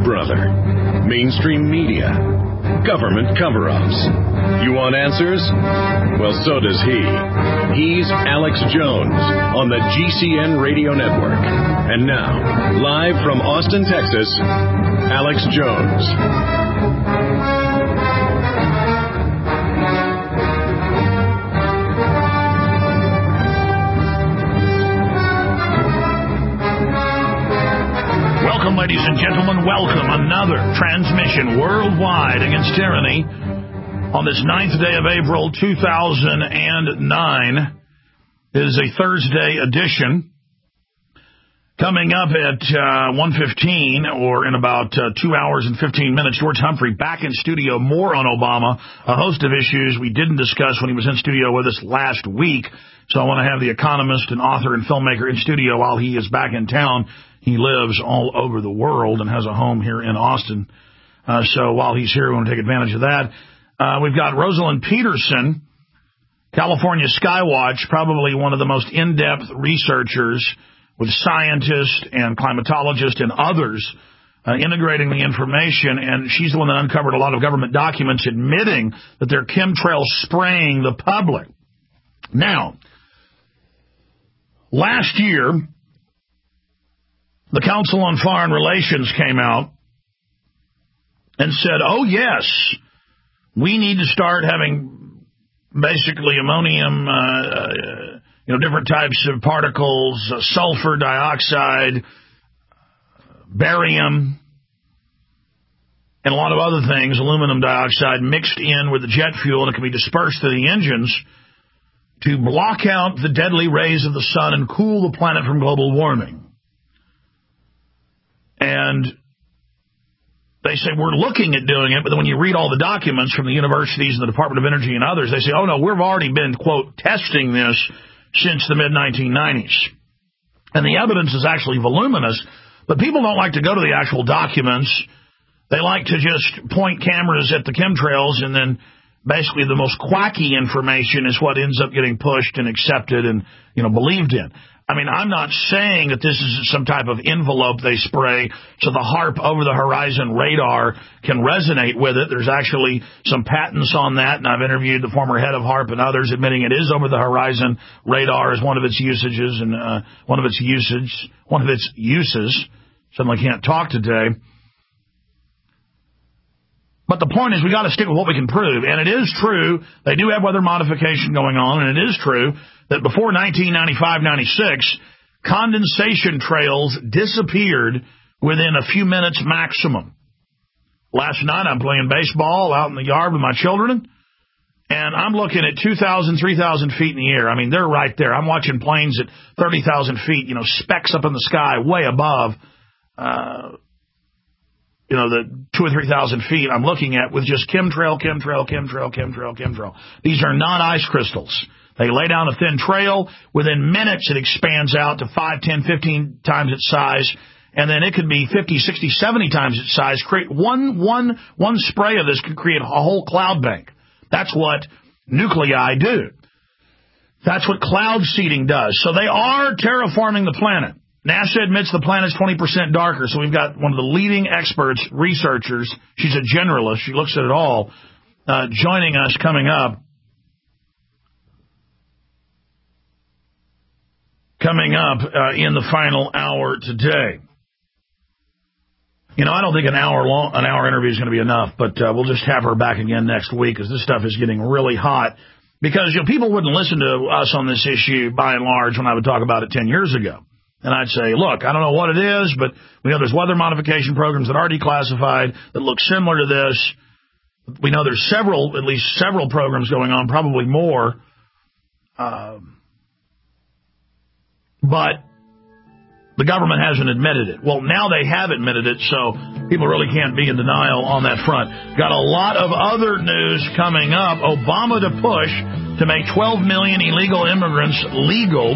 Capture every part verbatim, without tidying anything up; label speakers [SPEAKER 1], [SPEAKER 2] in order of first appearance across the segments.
[SPEAKER 1] brother. Mainstream media. Government cover-ups. You want answers? Well, so does he. He's Alex Jones on the G C N Radio Network. And now, live from Austin, Texas, Alex Jones.
[SPEAKER 2] Welcome, ladies and gentlemen. Welcome. Another transmission worldwide against tyranny on this ninth day of April, two thousand nine. It is a Thursday edition. Coming up at uh, one fifteen, or in about uh, two hours and fifteen minutes, George Humphrey back in studio, more on Obama, a host of issues we didn't discuss when he was in studio with us last week. So I want to have the economist and author and filmmaker in studio while he is back in town. He lives all over the world and has a home here in Austin. Uh, so while he's here, we want to take advantage of that. Uh, we've got Rosalind Peterson, California Skywatch, probably one of the most in-depth researchers with scientists and climatologists and others uh, integrating the information. And she's the one that uncovered a lot of government documents admitting that they're chemtrail spraying the public. Now, last year, the Council on Foreign Relations came out and said, oh, yes, we need to start having basically ammonium, uh, you know, different types of particles, uh, sulfur dioxide, barium, and a lot of other things, aluminum dioxide, mixed in with the jet fuel, and it can be dispersed to the engines to block out the deadly rays of the sun and cool the planet from global warming. And they say, we're looking at doing it, but then when you read all the documents from the universities and the Department of Energy and others, they say, oh, no, we've already been, quote, testing this since the mid nineteen nineties. And the evidence is actually voluminous, but people don't like to go to the actual documents. They like to just point cameras at the chemtrails, and then basically the most quacky information is what ends up getting pushed and accepted and, you know, believed in. I mean, I'm not saying that this is some type of envelope they spray so the HAARP over-the-horizon radar can resonate with it. There's actually some patents on that, and I've interviewed the former head of HAARP and others admitting it is over-the-horizon radar as one of its usages and uh, one of its usage, one of its uses. Suddenly can't talk today. But the point is we got to stick with what we can prove. And it is true, they do have weather modification going on, and it is true that before nineteen ninety-five ninety-six, condensation trails disappeared within a few minutes maximum. Last night I'm playing baseball out in the yard with my children, and I'm looking at two thousand, three thousand feet in the air. I mean, they're right there. I'm watching planes at thirty thousand feet, you know, specks up in the sky way above uh you know, the two or three thousand feet I'm looking at with just chemtrail, chemtrail, chemtrail, chemtrail, chemtrail. These are not ice crystals. They lay down a thin trail. Within minutes, it expands out to five, ten, fifteen times its size. And then it could be fifty, sixty, seventy times its size. Create one, one, one spray of this could create a whole cloud bank. That's what nuclei do. That's what cloud seeding does. So they are terraforming the planet. NASA admits the planet's twenty percent darker, so we've got one of the leading experts, researchers, she's a generalist, she looks at it all, uh, joining us coming up. Coming up uh, in the final hour today. You know, I don't think an hour long, an hour interview is going to be enough, but uh, we'll just have her back again next week because this stuff is getting really hot. Because, you know, people wouldn't listen to us on this issue by and large when I would talk about it ten years ago. And I'd say, look, I don't know what it is, but we know there's weather modification programs that are declassified that look similar to this. We know there's several, at least several programs going on, probably more. Um, but the government hasn't admitted it. Well, now they have admitted it, so people really can't be in denial on that front. Got a lot of other news coming up. Obama to push to make twelve million illegal immigrants legal.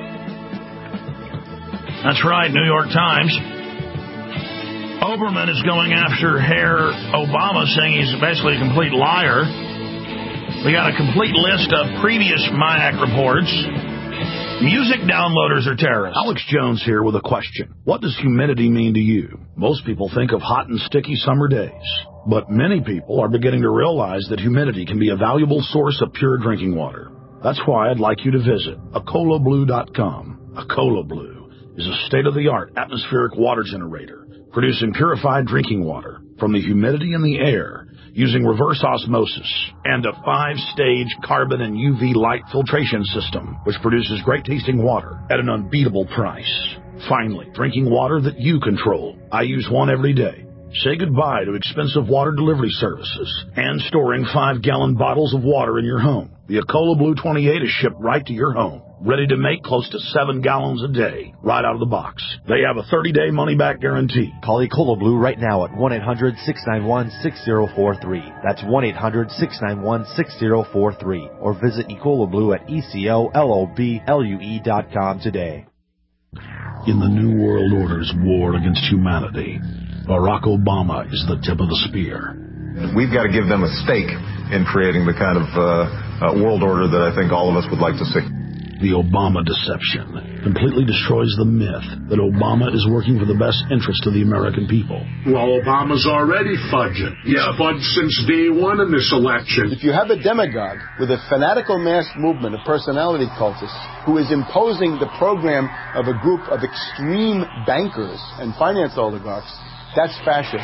[SPEAKER 2] That's right, New York Times. Oberman is going after Herr Obama, saying he's basically a complete liar. We got a complete list of previous M I A C reports. Music downloaders are terrorists. Alex Jones here with a question. What does humidity mean to you? Most people think of hot and sticky summer days, but many people are beginning to realize that humidity can be a valuable source of pure drinking water. That's why I'd like you to visit Acola Blue dot com. Acola Blue is a state-of-the-art atmospheric water generator producing purified drinking water from the humidity in the air using reverse osmosis and a five-stage carbon and U V light filtration system, which produces great-tasting water at an unbeatable price. Finally, drinking water that you control. I use one every day. Say goodbye to expensive water delivery services and storing five-gallon bottles of water in your home. The Acola Blue twenty-eight is shipped right to your home, ready to make close to seven gallons a day, right out of the box. They have a thirty-day money-back guarantee.
[SPEAKER 3] Call Acola Blue right now at one eight hundred six nine one six zero four three. That's one eight hundred six nine one six zero four three. Or visit Acola Blue at E C O L O B L U E dot com today.
[SPEAKER 2] In the New World Order's war against humanity, Barack Obama is the tip of the spear.
[SPEAKER 4] We've got to give them a stake in creating the kind of uh, uh, world order that I think all of us would like to see.
[SPEAKER 2] The Obama deception completely destroys the myth that Obama is working for the best interest of the American people.
[SPEAKER 5] Well, Obama's already fudging. He's yeah. fudged since day one in this election.
[SPEAKER 6] If you have a demagogue with a fanatical mass movement of personality cultists who is imposing the program of a group of extreme bankers and finance oligarchs, that's fascism.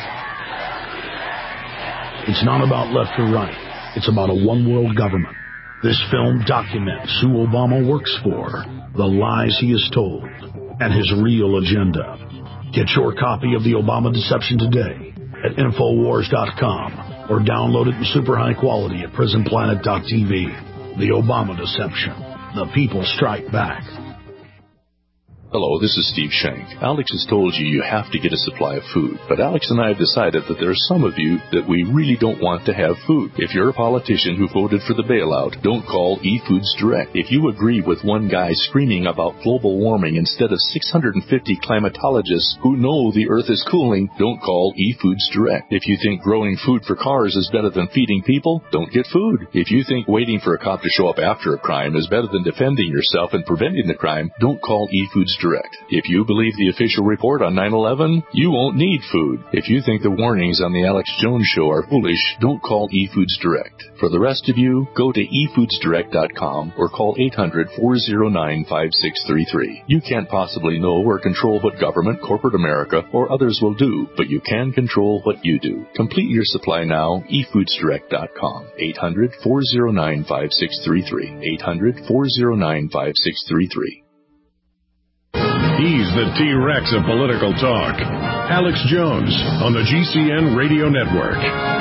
[SPEAKER 2] It's not about left or right. It's about a one-world government. This film documents who Obama works for, the lies he has told, and his real agenda. Get your copy of The Obama Deception today at Infowars dot com or download it in super high quality at Prison Planet dot T V. The Obama Deception. The people strike back.
[SPEAKER 7] Hello, this is Steve Shank. Alex has told you you have to get a supply of food, but Alex and I have decided that there are some of you that we really don't want to have food. If you're a politician who voted for the bailout, don't call eFoods Direct. If you agree with one guy screaming about global warming instead of six hundred fifty climatologists who know the earth is cooling, don't call eFoods Direct. If you think growing food for cars is better than feeding people, don't get food. If you think waiting for a cop to show up after a crime is better than defending yourself and preventing the crime, don't call eFoods Direct. If you believe the official report on nine eleven, you won't need food. If you think the warnings on the Alex Jones Show are foolish, don't call eFoods Direct. For the rest of you, go to e foods direct dot com or call eight hundred four oh nine five six three three. You can't possibly know or control what government, corporate America, or others will do, but you can control what you do. Complete your supply now, e foods direct dot com. eight hundred four oh nine five six three three. eight hundred four oh nine five six three three.
[SPEAKER 1] He's the T-Rex of political talk. Alex Jones on the G C N Radio Network.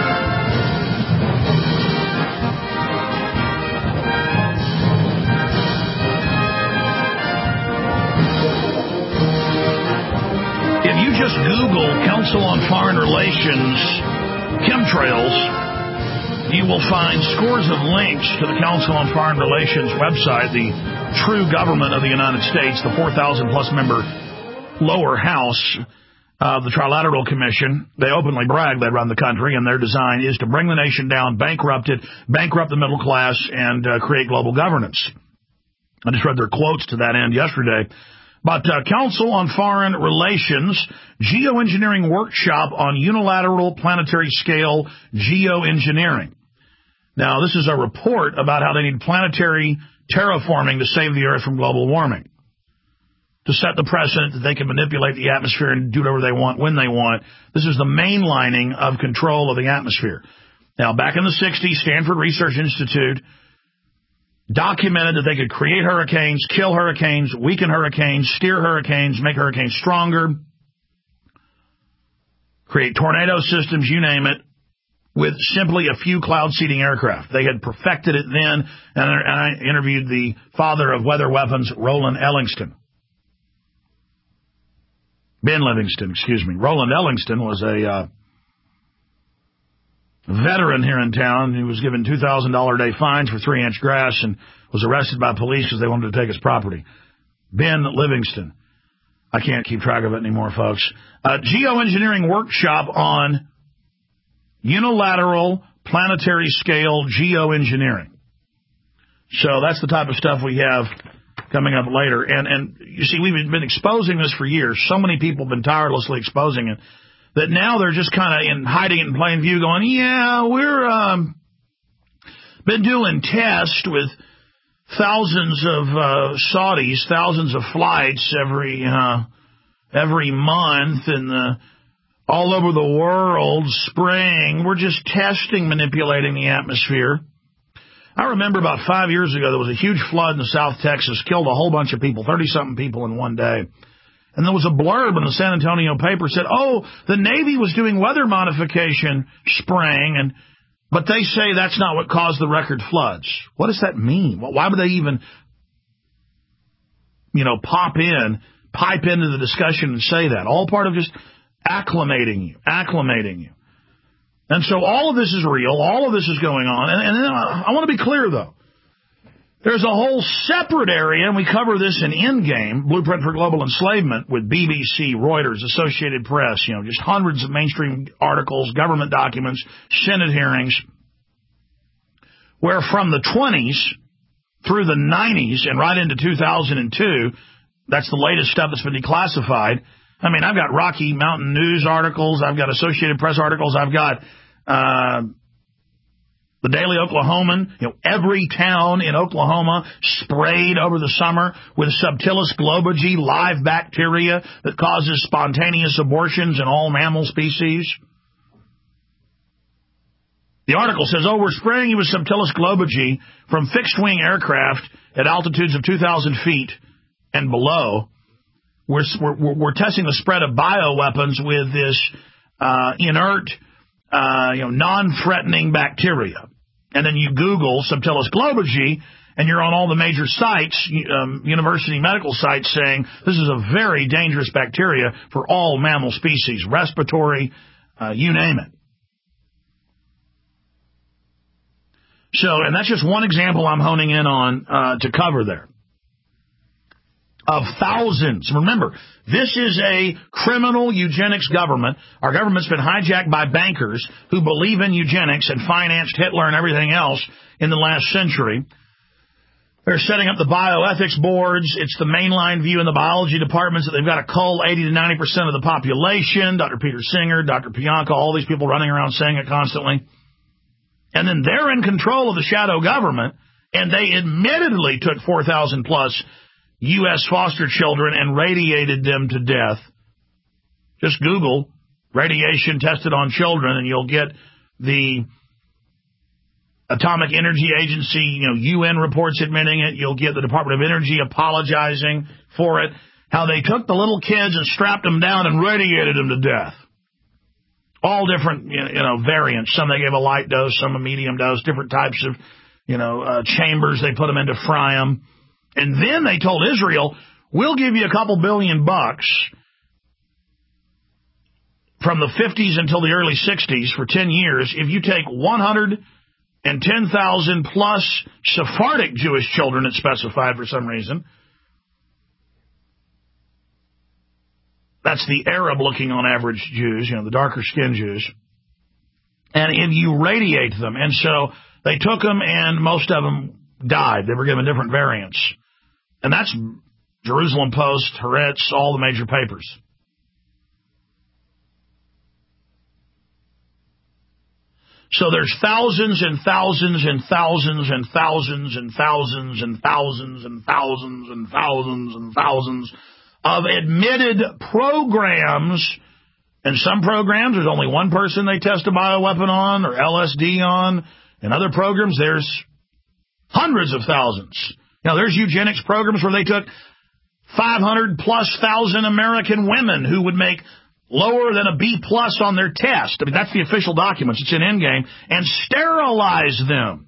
[SPEAKER 2] If you just Google Council on Foreign Relations chemtrails, you will find scores of links to the Council on Foreign Relations website, the true government of the United States, the four thousand plus member lower house of the Trilateral Commission. They openly brag they run the country, and their design is to bring the nation down, bankrupt it, bankrupt the middle class, and uh, create global governance. I just read their quotes to that end yesterday. But uh, Council on Foreign Relations, Geoengineering Workshop on Unilateral Planetary Scale Geoengineering. Now, this is a report about how they need planetary terraforming to save the Earth from global warming, to set the precedent that they can manipulate the atmosphere and do whatever they want when they want. This is the mainlining of control of the atmosphere. Now, back in the sixties, Stanford Research Institute documented that they could create hurricanes, kill hurricanes, weaken hurricanes, steer hurricanes, make hurricanes stronger, create tornado systems, you name it, with simply a few cloud-seeding aircraft. They had perfected it then, and I interviewed the father of weather weapons, Roland Ellingston. Ben Livingston, excuse me. Roland Ellingston was a uh, veteran here in town. He was given two thousand dollars a day fines for three-inch grass and was arrested by police because they wanted to take his property. Ben Livingston. I can't keep track of it anymore, folks. Uh, geoengineering workshop on unilateral planetary scale geoengineering. So that's the type of stuff we have coming up later. And, and you see, we've been exposing this for years. So many people have been tirelessly exposing it that now they're just kind of in hiding it in plain view going, yeah, we're um, been doing tests with thousands of uh, Saudis, thousands of flights every uh, every month, and the all over the world, spraying. We're just testing, manipulating the atmosphere. I remember about five years ago, there was a huge flood in South Texas, killed a whole bunch of people, thirty-something people in one day. And there was a blurb in the San Antonio paper said, oh, the Navy was doing weather modification spraying, and but they say that's not what caused the record floods. What does that mean? Why would they even, you know, pop in, pipe into the discussion and say that? All part of just acclimating you, acclimating you. And so all of this is real. All of this is going on. And, and then I, I want to be clear, though. There's a whole separate area, and we cover this in Endgame, Blueprint for Global Enslavement, with B B C, Reuters, Associated Press, you know, just hundreds of mainstream articles, government documents, Senate hearings, where from the twenties through the nineties and right into two thousand two, that's the latest stuff that's been declassified. I mean, I've got Rocky Mountain News articles, I've got Associated Press articles, I've got uh, the Daily Oklahoman, you know, every town in Oklahoma sprayed over the summer with Subtilis globigii live bacteria that causes spontaneous abortions in all mammal species. The article says, oh, we're spraying you with Subtilis globigii from fixed-wing aircraft at altitudes of two thousand feet and below. We're, we're, we're testing the spread of bioweapons with this uh, inert, uh, you know, non-threatening bacteria. And then you Google Subtilis globigii, and you're on all the major sites, um, university medical sites, saying this is a very dangerous bacteria for all mammal species, respiratory, uh, you name it. So, and that's just one example I'm honing in on uh, to cover there. Of thousands. Remember, this is a criminal eugenics government. Our government's been hijacked by bankers who believe in eugenics and financed Hitler and everything else in the last century. They're setting up the bioethics boards. It's the mainline view in the biology departments that they've got to cull eighty to ninety percent of the population. Doctor Peter Singer, Doctor Pianka, all these people running around saying it constantly. And then they're in control of the shadow government, and they admittedly took four thousand plus U S foster children and radiated them to death. Just Google radiation tested on children, and you'll get the Atomic Energy Agency, you know, U N reports admitting it. You'll get the Department of Energy apologizing for it. How they took the little kids and strapped them down and radiated them to death. All different, you know, variants. Some they gave a light dose, some a medium dose, different types of, you know, uh, chambers they put them in to fry them. And then they told Israel, we'll give you a couple billion bucks from the fifties until the early sixties for ten years if you take one hundred ten thousand plus Sephardic Jewish children, it's specified for some reason. That's the Arab-looking on average Jews, you know, the darker-skinned Jews. And if you radiate them. And so they took them, and most of them died. They were given different variants. And that's Jerusalem Post, Haaretz, all the major papers. So there's thousands and thousands and thousands and thousands and thousands and thousands and thousands and thousands and thousands of admitted programs. And some programs, there's only one person they test a bioweapon on or L S D on. In other programs, there's hundreds of thousands. Now, there's eugenics programs where they took five hundred plus thousand American women who would make lower than a B plus on their test. I mean, that's the official documents. It's in Endgame. And sterilize them.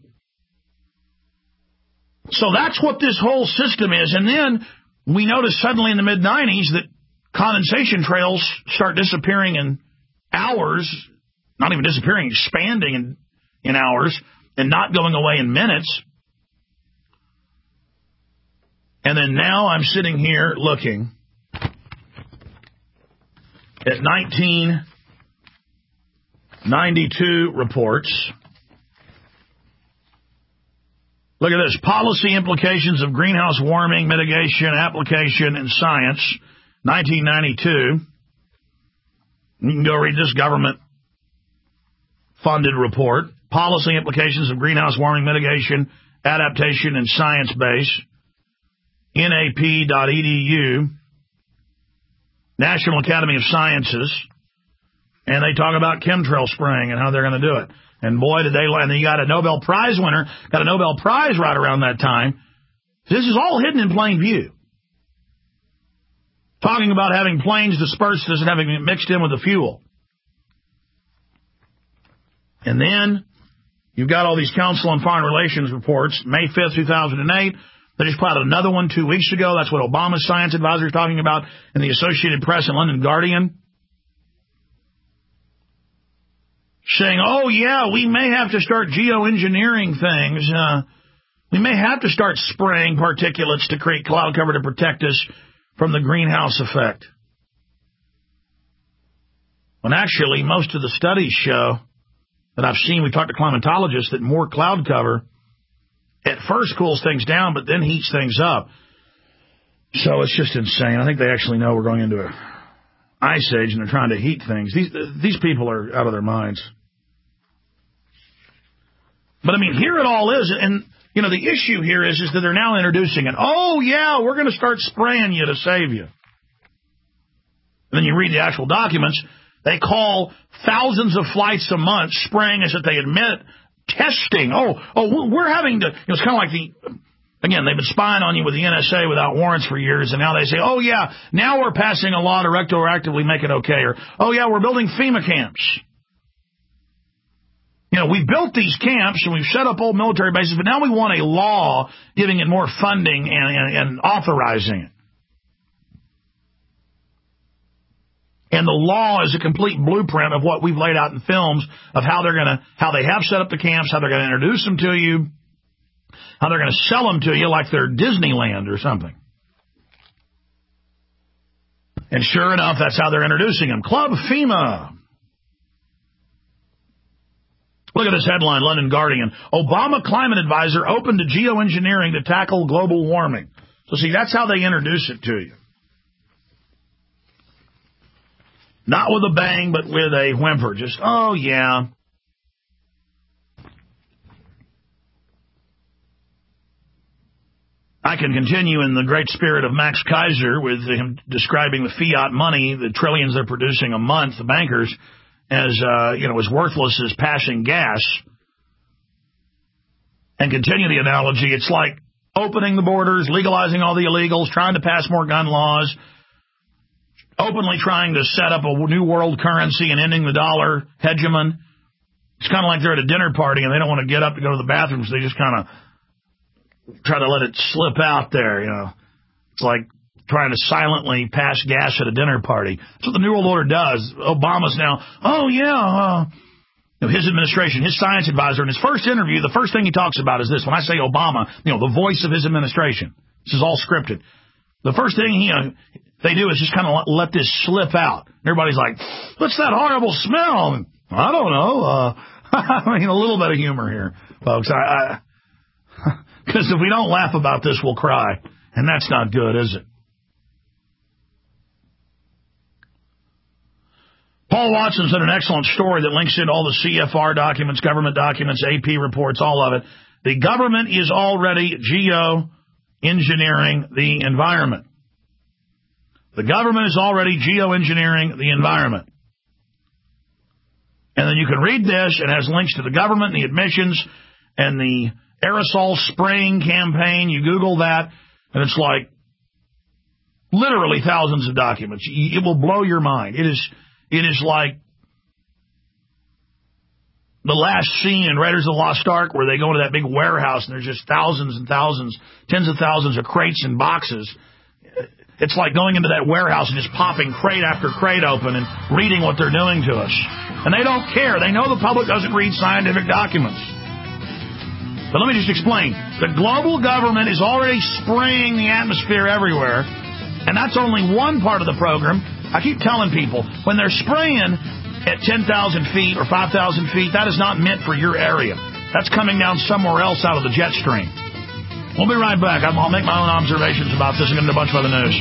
[SPEAKER 2] So that's what this whole system is. And then we notice suddenly in the mid nineties that condensation trails start disappearing in hours, not even disappearing, expanding in, in hours, and not going away in minutes. And then now I'm sitting here looking at nineteen ninety-two reports. Look at this. Policy implications of greenhouse warming mitigation application in science, nineteen ninety-two. You can go read this government-funded report. Policy implications of greenhouse warming mitigation adaptation in science base, N A P dot E D U, National Academy of Sciences, and they talk about chemtrail spraying and how they're going to do it. And boy, did they land. And you got a Nobel Prize winner, got a Nobel Prize right around that time. This is all hidden in plain view. Talking about having planes dispersed as and having it mixed in with the fuel. And then you've got all these Council on Foreign Relations reports, May fifth, two thousand eight. They just put out another one two weeks ago. That's what Obama's science advisor is talking about in the Associated Press and London Guardian. Saying, oh, yeah, we may have to start geoengineering things. Uh, we may have to start spraying particulates to create cloud cover to protect us from the greenhouse effect. When actually, most of the studies show that I've seen, we talked to climatologists, that more cloud cover at first cools things down, but then heats things up. So it's just insane. I think they actually know we're going into an ice age and they're trying to heat things. These these people are out of their minds. But, I mean, here it all is. And, you know, the issue here is, is that they're now introducing it. Oh, yeah, we're going to start spraying you to save you. And then you read the actual documents. They call thousands of flights a month spraying as if they admit testing. Oh, oh, we're having to, you know, it's kind of like the, again, they've been spying on you with the N S A without warrants for years, and now they say, oh, yeah, now we're passing a law to retroactively make it okay. Or, oh, yeah, we're building FEMA camps. You know, we built these camps and we've set up old military bases, but now we want a law giving it more funding and, and, and authorizing it. And the law is a complete blueprint of what we've laid out in films of how they're going to, how they have set up the camps, how they're going to introduce them to you, how they're going to sell them to you like they're Disneyland or something. And sure enough, that's how they're introducing them. Club FEMA. Look at this headline, London Guardian. Obama climate advisor open to geoengineering to tackle global warming. So see, that's how they introduce it to you. Not with a bang, but with a whimper. Just, oh, yeah. I can continue in the great spirit of Max Kaiser with him describing the fiat money, the trillions they're producing a month, the bankers, as, uh, you know, as worthless as passing gas. And continue the analogy. It's like opening the borders, legalizing all the illegals, trying to pass more gun laws, openly trying to set up a new world currency and ending the dollar hegemon. It's kind of like they're at a dinner party and they don't want to get up to go to the bathroom, so they just kind of try to let it slip out there, you know. It's like trying to silently pass gas at a dinner party. That's what the New World Order does. Obama's now, oh, yeah, uh, you know, his administration, his science advisor, in his first interview, the first thing he talks about is this. When I say Obama, you know, the voice of his administration. This is all scripted. The first thing he, uh, they do is just kind of let this slip out. Everybody's like, what's that horrible smell? I don't know. Uh, I mean, a little bit of humor here, folks. I, because if we don't laugh about this, we'll cry. And that's not good, is it? Paul Watson's done an excellent story that links into all the C F R documents, government documents, A P reports, all of it. The government is already geoengineering the environment. The government is already geoengineering the environment. And then you can read this. It has links to the government and the admissions and the aerosol spraying campaign. You Google that, and it's like literally thousands of documents. It will blow your mind. It is, it is like the last scene in Raiders of the Lost Ark where they go into that big warehouse and there's just thousands and thousands, tens of thousands of crates and boxes. It's like going into that warehouse and just popping crate after crate open and reading what they're doing to us. And they don't care. They know the public doesn't read scientific documents. But let me just explain. The global government is already spraying the atmosphere everywhere, and that's only one part of the program. I keep telling people, when they're spraying at ten thousand feet or five thousand feet, that is not meant for your area. That's coming down somewhere else out of the jet stream. We'll be right back. I'll make my own observations about this and get into a bunch of other news.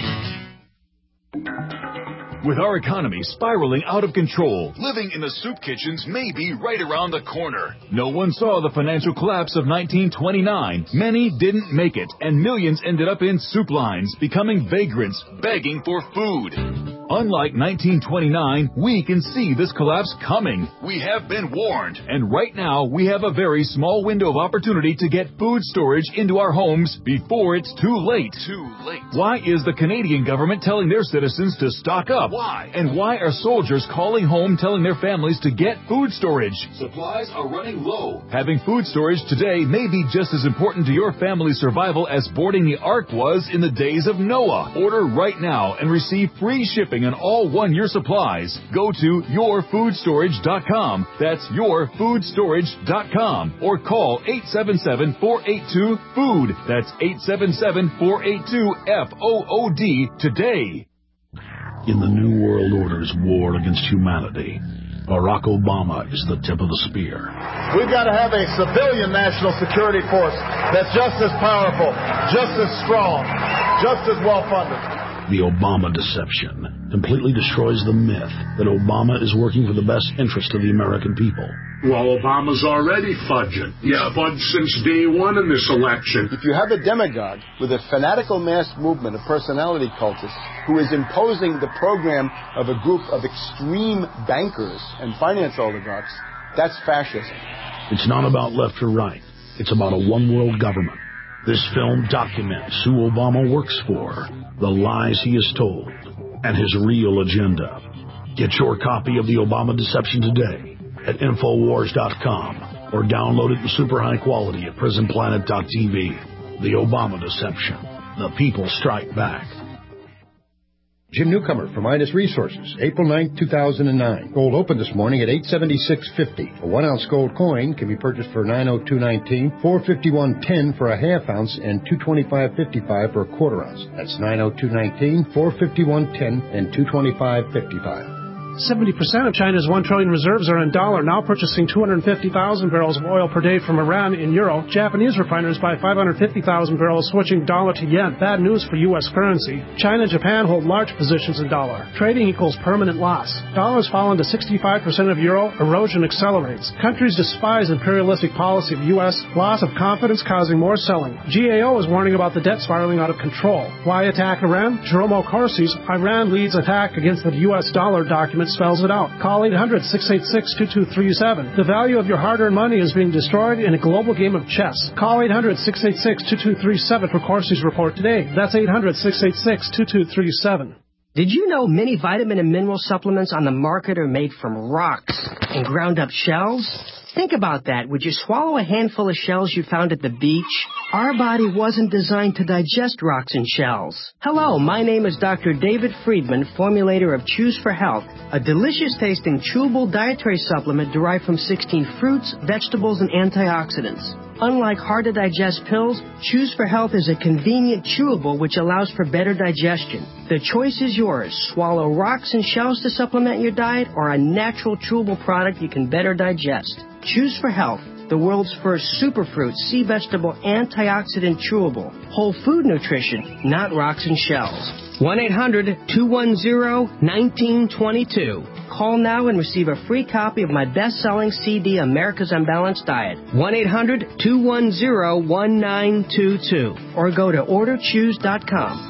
[SPEAKER 8] With our economy spiraling out of control, living in the soup kitchens may be right around the corner. No one saw the financial collapse of nineteen twenty-nine. Many didn't make it, and millions ended up in soup lines, becoming vagrants, begging for food. Unlike nineteen twenty-nine, we can see this collapse coming. We have been warned, and right now we have a very small window of opportunity to get food storage into our homes before it's too late. Too late. Why is the Canadian government telling their citizens to stock up? Why? And why are soldiers calling home telling their families to get food storage? Supplies are running low. Having food storage today may be just as important to your family's survival as boarding the Ark was in the days of Noah. Order right now and receive free shipping on all one-year supplies. Go to your food storage dot com. That's your food storage dot com. Or call eight seven seven, four eight two, FOOD. That's eight seven seven, four eight two, F O O D today.
[SPEAKER 9] In the New World Order's war against humanity, Barack Obama is the tip of the spear.
[SPEAKER 10] We've got to have a civilian national security force that's just as powerful, just as strong, just as well-funded.
[SPEAKER 9] The Obama deception completely destroys the myth that Obama is working for the best interest of the American people.
[SPEAKER 5] Well, Obama's already fudging. Yeah, fudged since day one in this election.
[SPEAKER 6] If you have a demagogue with a fanatical mass movement of personality cultists who is imposing the program of a group of extreme bankers and finance oligarchs, that's fascism.
[SPEAKER 9] It's not about left or right. It's about a one-world government. This film documents who Obama works for, the lies he has told, and his real agenda. Get your copy of The Obama Deception today at Infowars dot com or download it in super high quality at Prison Planet dot T V. The Obama Deception. The people strike back.
[SPEAKER 11] Jim Newcomer from Midas Resources, April ninth, two thousand nine. Gold opened this morning at eight seventy-six fifty. A one-ounce gold coin can be purchased for nine oh two nineteen, four fifty-one ten for a half ounce, and two twenty-five fifty-five for a quarter ounce. That's nine oh two nineteen, four fifty-one ten, and two twenty-five fifty-five.
[SPEAKER 12] seventy percent of China's one trillion reserves are in dollar, now purchasing two hundred fifty thousand barrels of oil per day from Iran in euro. Japanese refiners buy five hundred fifty thousand barrels, switching dollar to yen. Bad news for U S currency. China and Japan hold large positions in dollar. Trading equals permanent loss. Dollar's fallen to sixty-five percent of euro. Erosion accelerates. Countries despise imperialistic policy of U S. Loss of confidence causing more selling. G A O is warning about the debt spiraling out of control. Why attack Iran? Jerome O'Corsi's Iran leads attack against the U S dollar document spells it out. Call eight hundred, six eight six, two two three seven. The value of your hard-earned money is being destroyed in a global game of chess. Call eight hundred, six eight six, two two three seven for Corsi's report today. That's eight hundred, six eight six, two two three seven.
[SPEAKER 13] Did you know many vitamin and mineral supplements on the market are made from rocks and ground up shells? Think about that. Would you swallow a handful of shells you found at the beach? Our body wasn't designed to digest rocks and shells. Hello, my name is Doctor David Friedman, formulator of Choose for Health, a delicious-tasting chewable dietary supplement derived from sixteen fruits, vegetables, and antioxidants. Unlike hard-to-digest pills, Choose for Health is a convenient chewable which allows for better digestion. The choice is yours. Swallow rocks and shells to supplement your diet or a natural chewable product you can better digest. Choose for Health, the world's first superfruit, sea vegetable, antioxidant chewable. Whole food nutrition, not rocks and shells. one eight hundred, two one zero, one nine two two. Call now and receive a free copy of my best-selling C D, America's Unbalanced Diet. one eight hundred, two one zero, one nine two two. Or go to order choose dot com.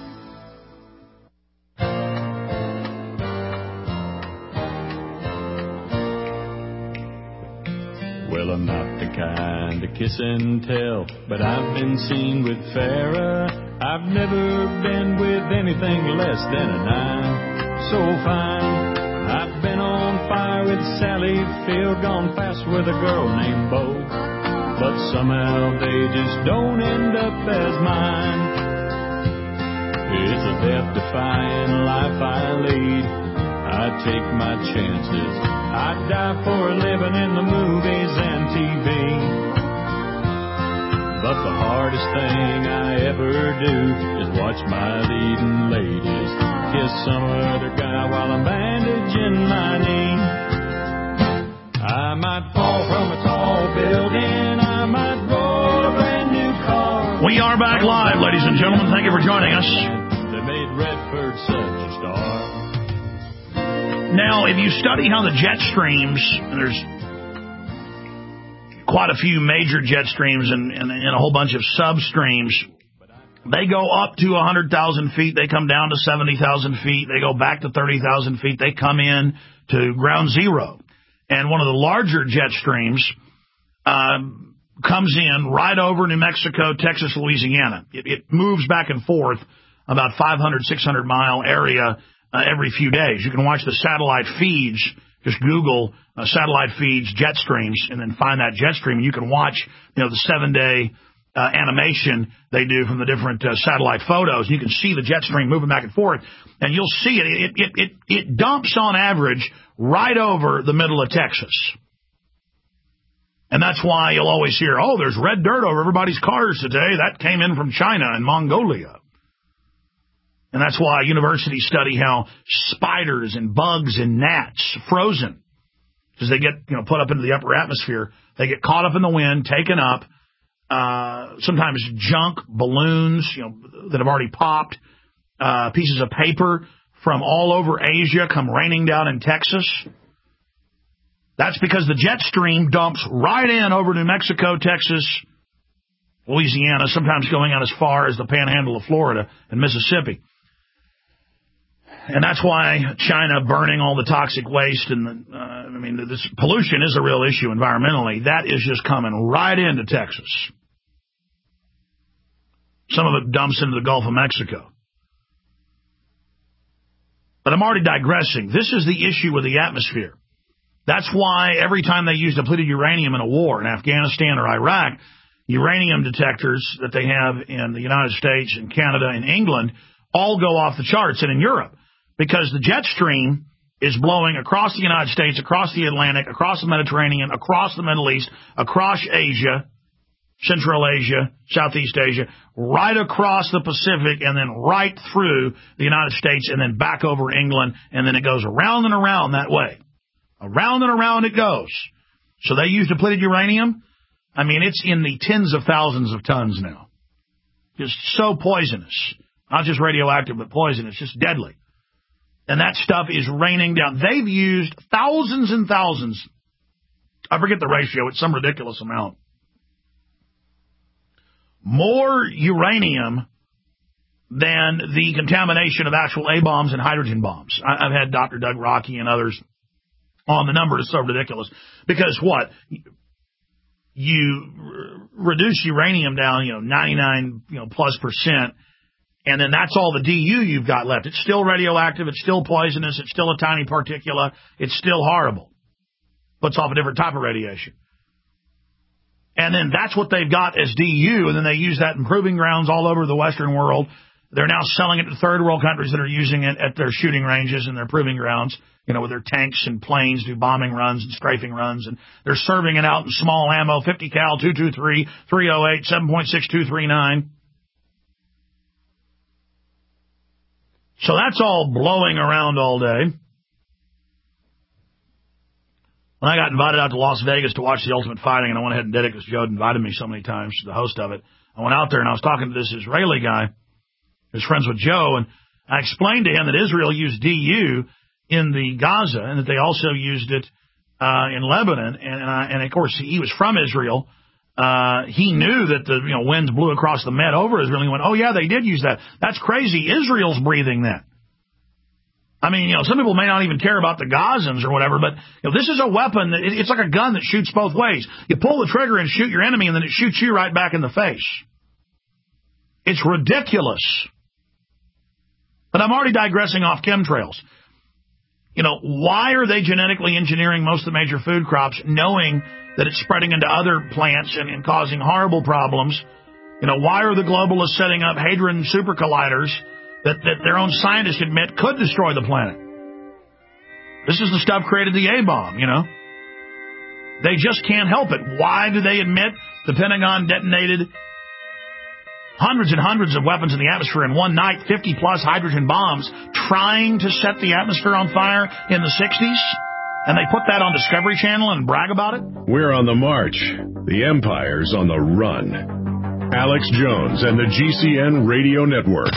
[SPEAKER 14] Well, I'm not the kind of kiss and tell, but I've been seen with Farrah. I've never been with anything less than a nine. So fine. I've been on fire with Sally Field, gone fast with a girl named Bo, but somehow they just don't end up as mine. It's a death-defying life I lead. I take my chances. I die for a living in the movies and T V. But the hardest thing I ever do is watch my leading ladies kiss some other guy while I'm bandaging my knee. I might fall from a tall building, I might roll a brand new car.
[SPEAKER 2] We We are back live, ladies and gentlemen. Thank you for joining us.
[SPEAKER 14] They made Redford such a star.
[SPEAKER 2] Now, if you study how the jet streams, and there's quite a few major jet streams and, and, and a whole bunch of substreams, they go up to one hundred thousand feet. They come down to seventy thousand feet. They go back to thirty thousand feet. They come in to ground zero. And one of the larger jet streams uh, comes in right over New Mexico, Texas, Louisiana. It, it moves back and forth about five hundred, six hundred mile area uh, every few days. You can watch the satellite feeds. Just Google uh, satellite feeds jet streams and then find that jet stream. And you can watch, you know, the seven-day uh, animation they do from the different uh, satellite photos. You can see the jet stream moving back and forth, and you'll see it. It, it, it, it dumps on average right over the middle of Texas. And that's why you'll always hear, oh, there's red dirt over everybody's cars today. That came in from China and Mongolia. And that's why universities study how spiders and bugs and gnats, frozen, because they get, you know, put up into the upper atmosphere, they get caught up in the wind, taken up, uh, sometimes junk, balloons, you know, that have already popped, uh, pieces of paper from all over Asia come raining down in Texas. That's because the jet stream dumps right in over New Mexico, Texas, Louisiana, sometimes going out as far as the panhandle of Florida and Mississippi. And that's why China burning all the toxic waste and, the, uh, I mean, this pollution is a real issue environmentally. That is just coming right into Texas. Some of it dumps into the Gulf of Mexico. But I'm already digressing. This is the issue with the atmosphere. That's why every time they use depleted uranium in a war in Afghanistan or Iraq, uranium detectors that they have in the United States and Canada and England all go off the charts, and in Europe. Because the jet stream is blowing across the United States, across the Atlantic, across the Mediterranean, across the Middle East, across Asia, Central Asia, Southeast Asia, right across the Pacific, and then right through the United States, and then back over England, and then it goes around and around that way. Around and around it goes. So they use depleted uranium. I mean, it's in the tens of thousands of tons now. Just so poisonous. Not just radioactive, but poisonous. Just deadly. And that stuff is raining down. They've used thousands and thousands. I forget the ratio. It's some ridiculous amount. More uranium than the contamination of actual A-bombs and hydrogen bombs. I, I've had Doctor Doug Rockey and others on. The number is so ridiculous. Because what? You r- reduce uranium down, you know, ninety-nine, you know, plus percent. And then that's all the D U you've got left. It's still radioactive. It's still poisonous. It's still a tiny particula. It's still horrible. Puts off a different type of radiation. And then that's what they've got as D U, and then they use that in proving grounds all over the Western world. They're now selling it to third world countries that are using it at their shooting ranges and their proving grounds, you know, with their tanks and planes do bombing runs and strafing runs. And they're serving it out in small ammo, fifty cal, two twenty-three, three oh eight, seven point six, two thirty-nine. So that's all blowing around all day. When I got invited out to Las Vegas to watch the Ultimate Fighting, and I went ahead and did it because Joe had invited me so many times, the host of it, I went out there and I was talking to this Israeli guy who's friends with Joe, and I explained to him that Israel used D U in the Gaza and that they also used it uh, in Lebanon. And, and, I, and, of course, he was from Israel. Uh, he knew that the you know winds blew across the Med over Israel. And he went, oh, yeah, they did use that. That's crazy. Israel's breathing that. I mean, you know, some people may not even care about the Gazans or whatever, but you know, this is a weapon that it, it's like a gun that shoots both ways. You pull the trigger and shoot your enemy, and then it shoots you right back in the face. It's ridiculous. But I'm already digressing off chemtrails. You know, why are they genetically engineering most of the major food crops, knowing that it's spreading into other plants and, and causing horrible problems? You know, why are the globalists setting up hadron super colliders that, that their own scientists admit could destroy the planet? This is the stuff created the A-bomb, you know. They just can't help it. Why do they admit the Pentagon detonated hundreds and hundreds of weapons in the atmosphere in one night, fifty plus hydrogen bombs, trying to set the atmosphere on fire in the sixties? And they put that on Discovery Channel and brag about it?
[SPEAKER 1] We're on the march. The Empire's on the run. Alex Jones and the G C N Radio Network.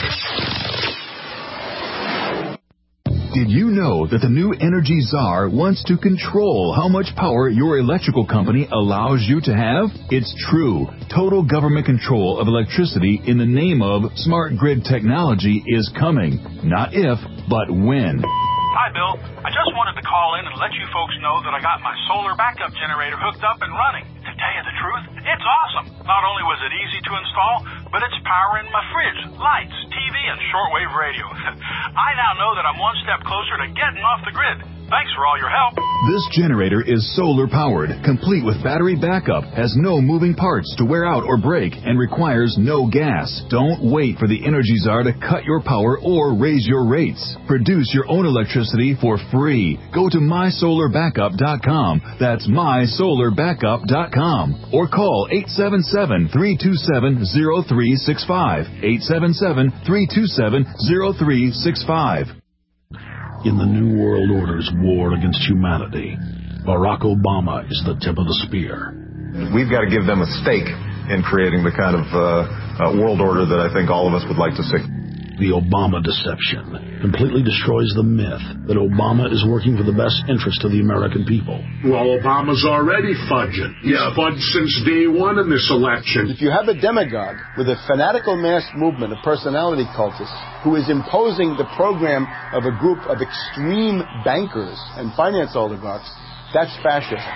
[SPEAKER 8] Did you know that the new Energy Czar wants to control how much power your electrical company allows you to have? It's true. Total government control of electricity in the name of smart grid technology is coming. Not if, but when.
[SPEAKER 15] Hi, Bill. I just wanted to call in and let you folks know that I got my solar backup generator hooked up and running. To tell you the truth, it's awesome. Not only was it easy to install, but it's powering my fridge, lights, T V, and shortwave radio. I now know that I'm one step closer to getting off the grid. Thanks for all your help.
[SPEAKER 8] This generator is solar-powered, complete with battery backup, has no moving parts to wear out or break, and requires no gas. Don't wait for the Energy Czar to cut your power or raise your rates. Produce your own electricity for free. Go to my solar backup dot com. That's my solar backup dot com. Or call eight seven seven, three two seven, zero three six five. eight seven seven, three two seven, zero three six five.
[SPEAKER 9] In the New World Order's war against humanity, Barack Obama is the tip of the spear.
[SPEAKER 4] We've got to give them a stake in creating the kind of uh, uh, world order that I think all of us would like to see.
[SPEAKER 9] The Obama deception completely destroys the myth that Obama is working for the best interest of the American people.
[SPEAKER 5] Well, Obama's already fudging. He's yeah. fudged since day one in this election.
[SPEAKER 6] If you have a demagogue with a fanatical mass movement of personality cultists who is imposing the program of a group of extreme bankers and finance oligarchs, that's fascism.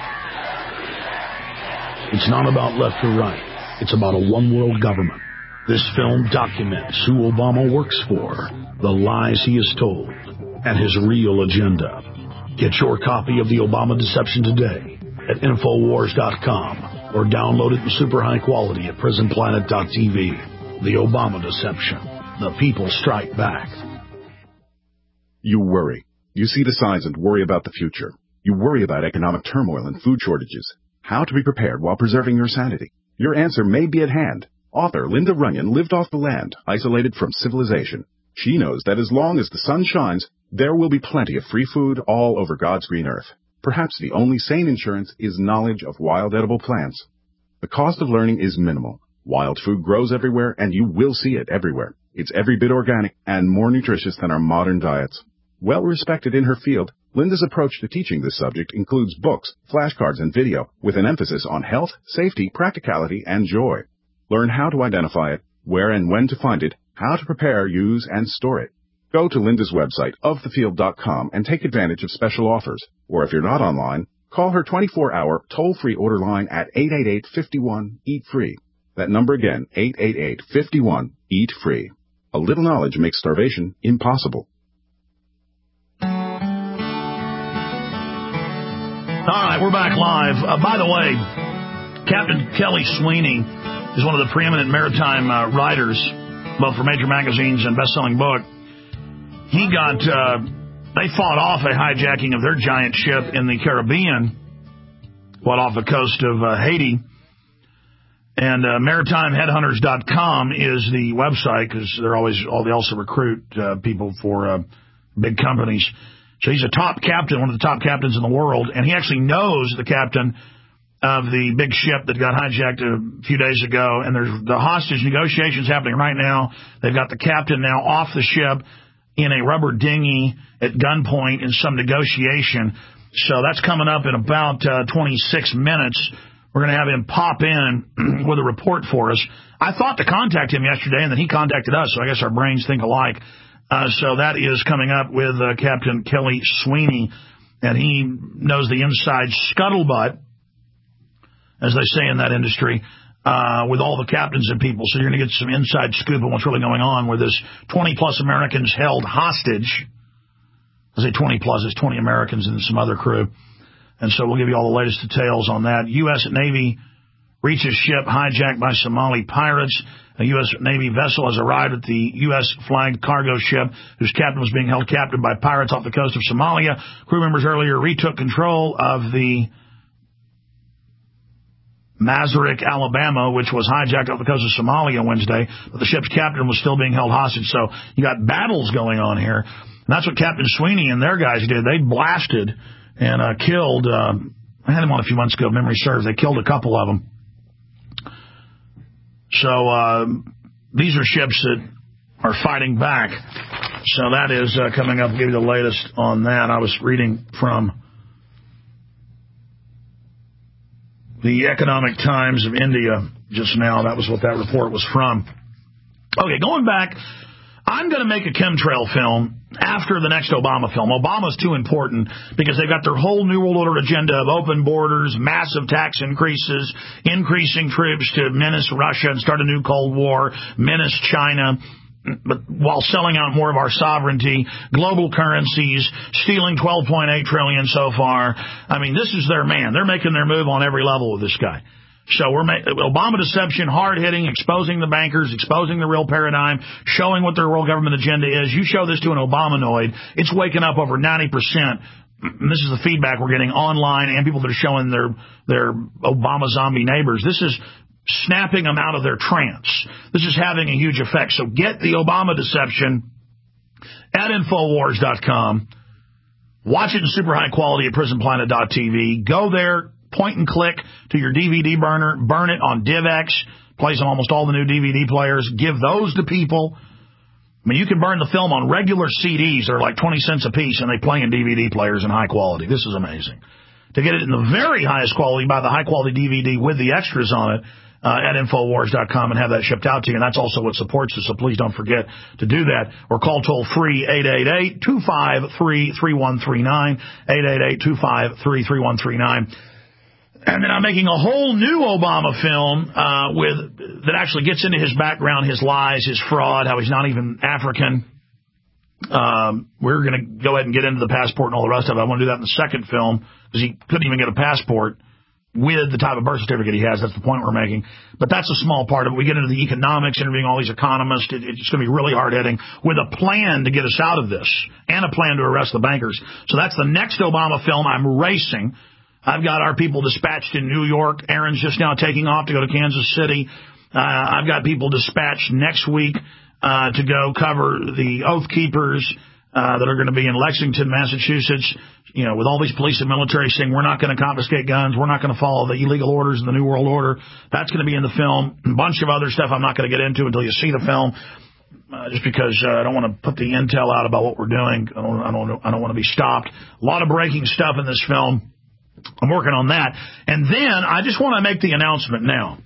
[SPEAKER 9] It's not about left or right. It's about a one-world government. This film documents who Obama works for, the lies he has told, and his real agenda. Get your copy of The Obama Deception today at Infowars dot com or download it in super high quality at Prison Planet dot T V. The Obama Deception. The people strike back.
[SPEAKER 16] You worry. You see the signs and worry about the future. You worry about economic turmoil and food shortages. How to be prepared while preserving your sanity. Your answer may be at hand. Author Linda Runyon lived off the land, isolated from civilization. She knows that as long as the sun shines, there will be plenty of free food all over God's green earth. Perhaps the only sane insurance is knowledge of wild edible plants. The cost of learning is minimal. Wild food grows everywhere, and you will see it everywhere. It's every bit organic and more nutritious than our modern diets. Well respected in her field, Linda's approach to teaching this subject includes books, flashcards, and video, with an emphasis on health, safety, practicality, and joy. Learn how to identify it, where and when to find it, how to prepare, use, and store it. Go to Linda's website, of the field dot com, and take advantage of special offers. Or if you're not online, call her twenty-four hour toll-free order line at eight eight eight, five one, eat free. That number again, eight eight eight, five one, eat free. A little knowledge makes starvation impossible.
[SPEAKER 2] All right, we're back live. Uh, by the way, Captain Kelly Sweeney is one of the preeminent maritime uh, writers, both for major magazines and best-selling book. He got, uh, they fought off a hijacking of their giant ship in the Caribbean, what, off the coast of uh, Haiti. And uh, maritime headhunters dot com is the website, because they're always, all they also recruit uh, people for uh, big companies. So he's a top captain, one of the top captains in the world, and he actually knows the captain of the big ship that got hijacked a few days ago, and there's the hostage negotiations happening right now. They've got the captain now off the ship in a rubber dinghy at gunpoint in some negotiation. So that's coming up in about uh, twenty-six minutes. We're going to have him pop in with a report for us. I thought to contact him yesterday, and then he contacted us, so I guess our brains think alike. Uh, so that is coming up with uh, Captain Kelly Sweeney, and he knows the inside scuttlebutt, as they say in that industry, uh, with all the captains and people. So you're going to get some inside scoop on what's really going on with this twenty-plus Americans held hostage. I say twenty-plus, it's twenty Americans and some other crew. And so we'll give you all the latest details on that. U S Navy reaches ship hijacked by Somali pirates. A U S Navy vessel has arrived at the U S-flagged cargo ship whose captain was being held captive by pirates off the coast of Somalia. Crew members earlier retook control of the Mazarek, Alabama, which was hijacked off the coast of Somalia Wednesday, but the ship's captain was still being held hostage. So you got battles going on here. And that's what Captain Sweeney and their guys did. They blasted and uh, killed, uh, I had him on a few months ago, memory serves. They killed a couple of them. So uh, these are ships that are fighting back. So that is uh, coming up. I'll give you the latest on that. I was reading from the Economic Times of India just now. That was what that report was from. Okay, going back, I'm going to make a chemtrail film after the next Obama film. Obama's too important because they've got their whole New World Order agenda of open borders, massive tax increases, increasing troops to menace Russia and start a new Cold War, menace China, but while selling out more of our sovereignty, global currencies, stealing twelve point eight trillion dollars so far. I mean, this is their man. They're making their move on every level with this guy. So we're ma- Obama deception, hard-hitting, exposing the bankers, exposing the real paradigm, showing what their world government agenda is. You show this to an Obamanoid, it's waking up over ninety percent. And this is the feedback we're getting online and people that are showing their their Obama zombie neighbors. This is snapping them out of their trance. This is having a huge effect. So get the Obama deception at Infowars dot com. Watch it in super high quality at Prison Planet dot T V. Go there, point and click to your D V D burner, burn it on DivX, plays on almost all the new D V D players. Give those to people. I mean, you can burn the film on regular C Ds. They're like twenty cents a piece, and they play in D V D players in high quality. This is amazing. To get it in the very highest quality, buy the high quality D V D with the extras on it. Uh, at Infowars dot com and have that shipped out to you. And that's also what supports us, so please don't forget to do that. Or call toll-free eight eight eight, two five three, three one three nine, eight eight eight, two five three, three one three nine. And then I'm making a whole new Obama film uh, with that actually gets into his background, his lies, his fraud, how he's not even African. Um, we're going to go ahead and get into the passport and all the rest of it. I want to do that in the second film because he couldn't even get a passport with the type of birth certificate he has. That's the point we're making. But that's a small part of it. We get into the economics, interviewing all these economists. It, it's going to be really hard-hitting with a plan to get us out of this and a plan to arrest the bankers. So that's the next Obama film I'm racing. I've got our people dispatched in New York. Aaron's just now taking off to go to Kansas City. Uh, I've got people dispatched next week uh, to go cover the Oath Keepers Uh, that are going to be in Lexington, Massachusetts, you know, with all these police and military saying we're not going to confiscate guns, we're not going to follow the illegal orders in the New World Order. That's going to be in the film. A bunch of other stuff I'm not going to get into until you see the film, uh, just because uh, I don't want to put the intel out about what we're doing. I don't, I don't, I don't want to be stopped. A lot of breaking stuff in this film. I'm working on that. And then I just want to make the announcement now.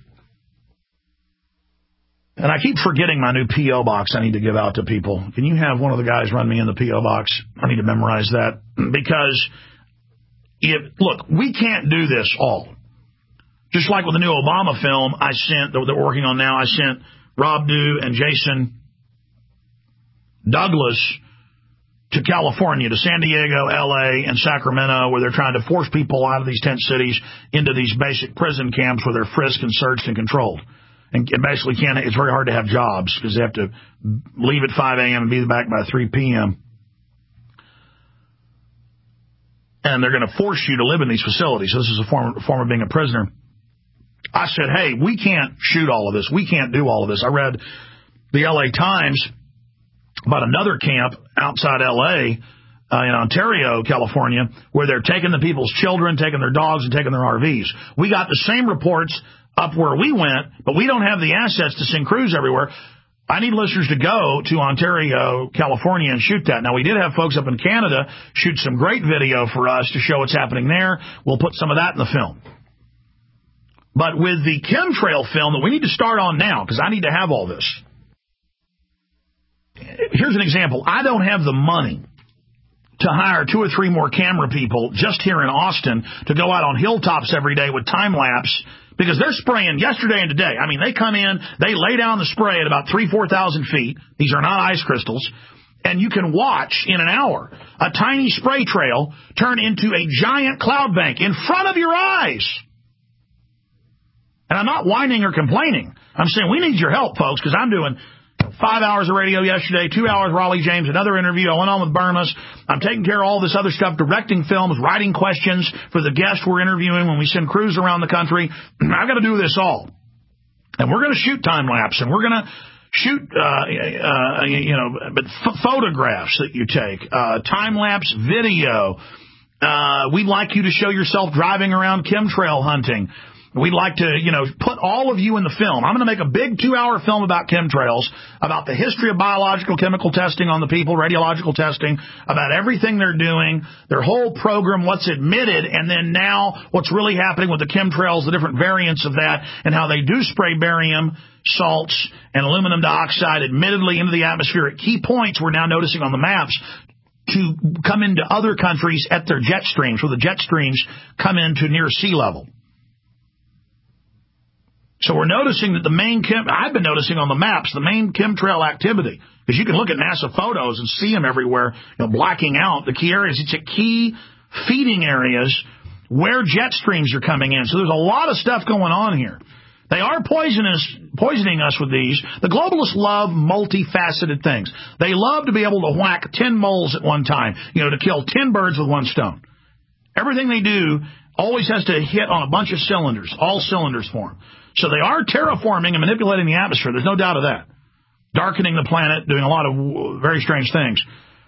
[SPEAKER 2] And I keep forgetting my new P O box I need to give out to people. Can you have one of the guys run me in the P O box? I need to memorize that. Because, if, look, we can't do this all. Just like with the new Obama film I sent, that we're working on now, I sent Rob Dew and Jason Douglas to California, to San Diego, L A, and Sacramento, where they're trying to force people out of these tent cities into these basic prison camps where they're frisked and searched and controlled. And basically can't, it's very hard to have jobs because they have to leave at five a.m. and be back by three p.m. And they're going to force you to live in these facilities. So this is a form, a form of being a prisoner. I said, hey, we can't shoot all of this. We can't do all of this. I read the L A Times about another camp outside L A, uh, in Ontario, California, where they're taking the people's children, taking their dogs, and taking their R Vs. We got the same reports up where we went, but we don't have the assets to send crews everywhere. I need listeners to go to Ontario, California, and shoot that. Now, we did have folks up in Canada shoot some great video for us to show what's happening there. We'll put some of that in the film. But with the chemtrail film that we need to start on now, because I need to have all this. Here's an example. I don't have the money to hire two or three more camera people just here in Austin to go out on hilltops every day with time-lapse, because they're spraying yesterday and today. I mean, they come in, they lay down the spray at about three, four thousand feet. These are not ice crystals. And you can watch in an hour a tiny spray trail turn into a giant cloud bank in front of your eyes. And I'm not whining or complaining. I'm saying we need your help, folks, because I'm doing five hours of radio yesterday, two hours Raleigh James, another interview. I went on with Burmas. I'm taking care of all this other stuff, directing films, writing questions for the guests we're interviewing when we send crews around the country. I've got to do this all. And we're going to shoot time-lapse, and we're going to shoot, uh, uh, you know, but f- photographs that you take, uh, time-lapse video. Uh, we'd like you to show yourself driving around chemtrail hunting. We'd like to, you know, put all of you in the film. I'm going to make a big two-hour film about chemtrails, about the history of biological chemical testing on the people, radiological testing, about everything they're doing, their whole program, what's admitted, and then now what's really happening with the chemtrails, the different variants of that, and how they do spray barium salts and aluminum dioxide admittedly into the atmosphere at key points we're now noticing on the maps to come into other countries at their jet streams, where the jet streams come into near sea level. So we're noticing that the main chem, I've been noticing on the maps, the main chemtrail activity, because you can look at NASA photos and see them everywhere, you know, blacking out the key areas. It's at key feeding areas where jet streams are coming in. So there's a lot of stuff going on here. They are poisonous, poisoning us with these. The globalists love multifaceted things. They love to be able to whack ten moles at one time, you know, to kill ten birds with one stone. Everything they do always has to hit on a bunch of cylinders, all cylinders for them. So they are terraforming and manipulating the atmosphere. There's no doubt of that. Darkening the planet, doing a lot of very strange things.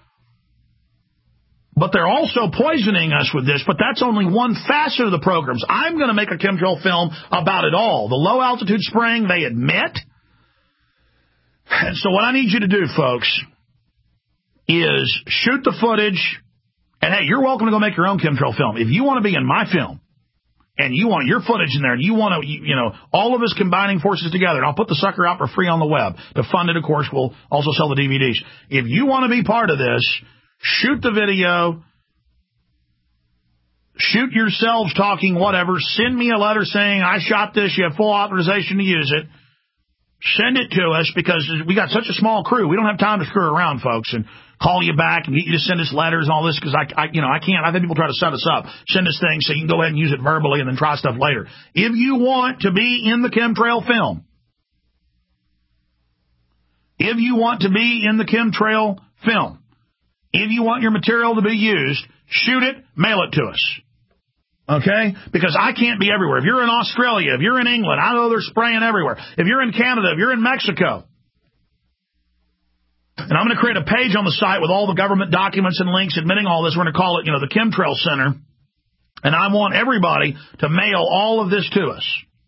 [SPEAKER 2] But they're also poisoning us with this, but that's only one facet of the programs. I'm going to make a chemtrail film about it all. The low-altitude spraying, they admit. And so what I need you to do, folks, is shoot the footage. And, hey, you're welcome to go make your own chemtrail film. If you want to be in my film, and you want your footage in there, and you want to, you know, all of us combining forces together, and I'll put the sucker out for free on the web. To fund it, of course, we'll also sell the D V Ds. If you want to be part of this, shoot the video, shoot yourselves talking whatever, send me a letter saying, I shot this, you have full authorization to use it. Send it to us, because we got such a small crew. We don't have time to screw around, folks, and call you back and get you to send us letters and all this, because I, I, you know, I can't. I've had people try to set us up, send us things so you can go ahead and use it verbally and then try stuff later. If you want to be in the chemtrail film, if you want to be in the chemtrail film, if you want your material to be used, shoot it, mail it to us. Okay? Because I can't be everywhere. If you're in Australia, if you're in England, I know they're spraying everywhere. If you're in Canada, if you're in Mexico, and I'm going to create a page on the site with all the government documents and links admitting all this. We're going to call it, you know, the Chemtrail Center. And I want everybody to mail all of this to us.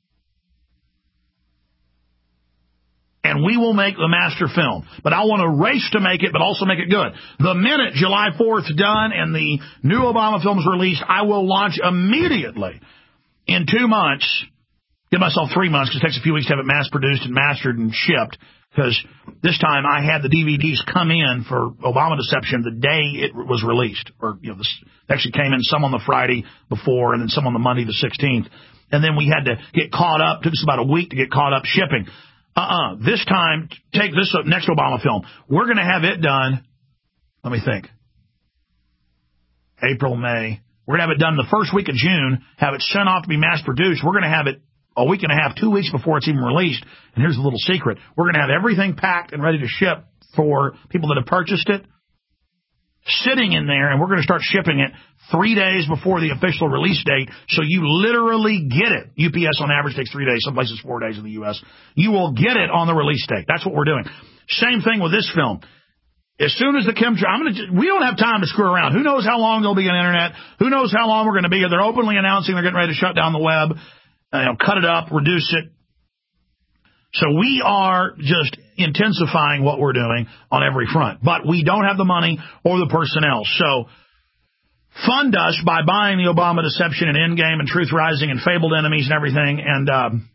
[SPEAKER 2] And we will make the master film. But I want to race to make it, but also make it good. The minute July fourth done and the new Obama film is released, I will launch immediately in two months. Give myself three months, because it takes a few weeks to have it mass-produced and mastered and shipped. Because this time I had the D V Ds come in for Obama Deception the day it was released. Or, you know, this actually came in some on the Friday before and then some on the Monday the sixteenth. And then we had to get caught up. It took us about a week to get caught up shipping. Uh-uh. This time, take this next Obama film. We're going to have it done, let me think, April, May. We're going to have it done the first week of June, have it sent off to be mass-produced. We're going to have it a week and a half, two weeks before it's even released. And here's a little secret. We're going to have everything packed and ready to ship for people that have purchased it, sitting in there, and we're going to start shipping it three days before the official release date, so you literally get it. U P S on average takes three days, some places four days in the U S You will get it on the release date. That's what we're doing. Same thing with this film. As soon as the chemtrail, I'm going to, we don't have time to screw around. Who knows how long there'll be on the internet? Who knows how long we're going to be here? They're openly announcing they're getting ready to shut down the web. You know, cut it up, reduce it. So we are just intensifying what we're doing on every front. But we don't have the money or the personnel. So fund us by buying the Obama Deception and Endgame and Truth Rising and Fabled Enemies and everything. And um,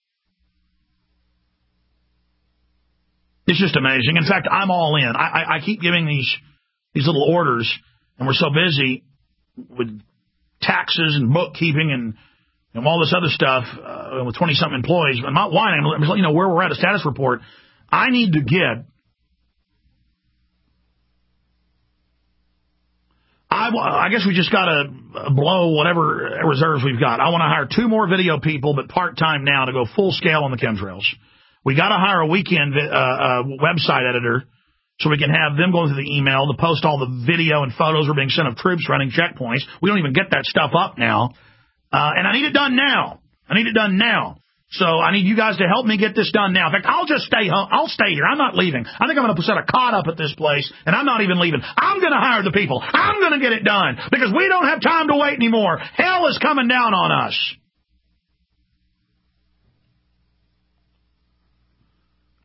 [SPEAKER 2] it's just amazing. In fact, I'm all in. I, I, I keep giving these these little orders, and we're so busy with taxes and bookkeeping and and all this other stuff uh, with twenty-something employees. I'm not whining. I'm just letting you know where we're at, a status report. I need to get, I, I guess we just got to blow whatever reserves we've got. I want to hire two more video people, but part-time now, to go full scale on the chemtrails. We got to hire a weekend uh, uh, website editor so we can have them going through the email to post all the video and photos we're being sent of troops running checkpoints. We don't even get that stuff up now. Uh, and I need it done now. I need it done now. So I need you guys to help me get this done now. In fact, I'll just stay home. I'll stay here. I'm not leaving. I think I'm going to set a cot up at this place, and I'm not even leaving. I'm going to hire the people. I'm going to get it done, because we don't have time to wait anymore. Hell is coming down on us.